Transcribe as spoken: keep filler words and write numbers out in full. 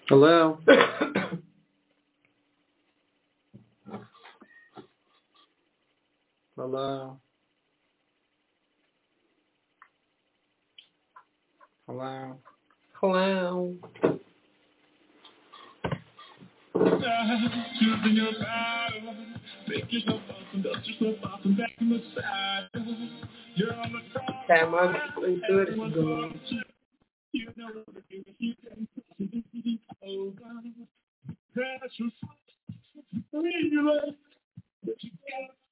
Hello? Hello? Hello? Hello? Choosing your battle, make yourself awesome, dust yourself off and back in the saddle. You're on the top. That must be good. You know what to do, you can see over. Precious,